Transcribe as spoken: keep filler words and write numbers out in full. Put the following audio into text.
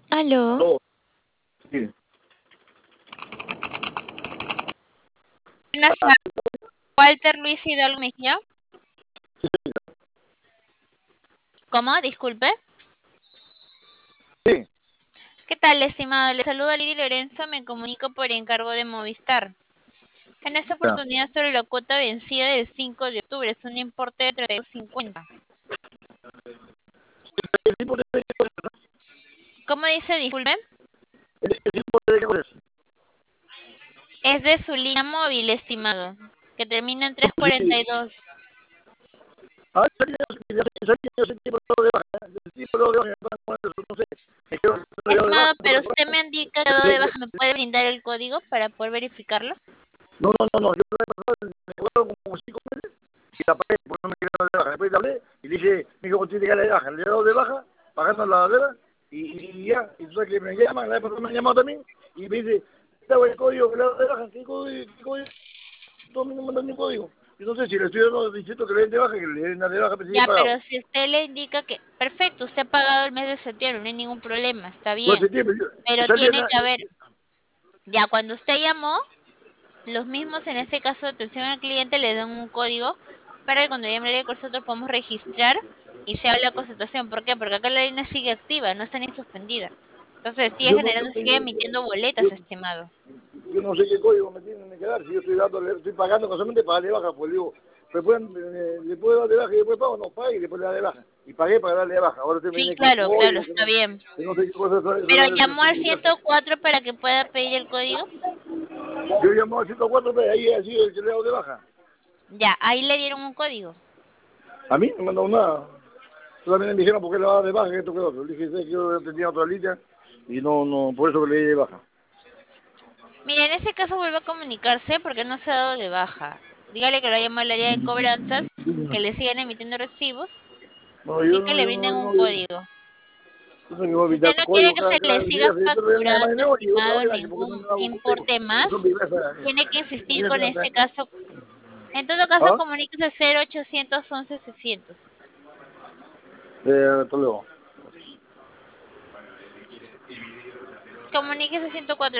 Aló, Aló, sí. buenas tardes, Walter Luis Hidalgo Mejía. ¿Cómo? Disculpe. Sí, ¿Qué tal, estimado? Le saluda Lidia Lorenzo, me comunico por encargo de Movistar. En esta ya. oportunidad sobre la cuota vencida del cinco de octubre, es un importe de treinta y dos cincuenta. El tipo de, ¿Cómo dice? Disculpe. el, el tipo de qué es. Es de su línea móvil, estimado, que termina en No, sí. trescientos cuarenta y dos. Ah, yo sé que yo sé que yo sé que yo sé que tipo de baja, ¿eh? El tipo de baja, no sé. Es que yo no de baja, Estimado, pero porque usted me indica que de baja, ¿me puede brindar el código para poder verificarlo? no, no, no, no, yo lo he pasado, me cobraron como cinco meses y la pagué, porque no me quería dar de baja. Después le hablé y le dije, me dijo, tiene que darle de baja. Le he dado de baja, pagando la deuda y, y ya. Y tú sabes que me llaman, la vez pasada me han llamado también y me dice, está el código que le he dado de baja, ¿qué código? ¿Qué código? No me mandan mi código. Yo no sé si le estoy dando diciendo que le den de baja, que le den de baja, pero sí he Ya, pagado. pero si usted le indica que, perfecto, usted ha pagado el mes de septiembre, no hay ningún problema, está No bien. sé tiempo, yo, me Pero salía tiene na- que haber, ya cuando usted llamó, los mismos en este caso de atención al cliente le dan un código para que cuando llame el nosotros podamos registrar y se haga la consultación. ¿Por qué? Porque acá la línea sigue activa, no está ni suspendida. Entonces sigue yo no generando, sigue sé, emitiendo boletas, yo, estimado. yo no sé qué código me tienen que dar, si yo estoy dándole, estoy pagando solamente para darle de baja, pues digo, me pueden, eh, le puedo dar de baja y después pago, no pague y después le da de baja. Y pagué para darle de baja, ahora usted me Sí, viene con claro, claro, código, que está no, bien. que no sé qué cosas son, Pero son, llamó al son, ciento cuatro para que pueda pedir el código. yo llamo al ciento cuatro, pero ahí así el que le hago de baja. Ya, ahí le dieron un código. A mí no me mandaron nada. Solamente me dijeron por qué le daba de baja, que esto que lo otro. Le dije, sé que yo tenía otra línea y no, no, por eso que le di de baja. Mire, en ese caso vuelve a comunicarse porque no se ha dado de baja. Dígale que lo llama al área de cobranzas, que le sigan emitiendo recibos No, y yo que no, le yo brinden no, yo un no, yo código. no sé que voy a Si usted evitar no quiere código que se cada, le cada siga día, si esto lo llama de facturando, nuevo y otra estimado, vaina, que porque no ningún me hago contigo. importe Eso más, es mi casa. tiene que insistir con ¿Ah? este caso. En todo caso, comuníquese cero ochocientos once seiscientos. Eh, hasta luego. Comuníquese ciento cuatro.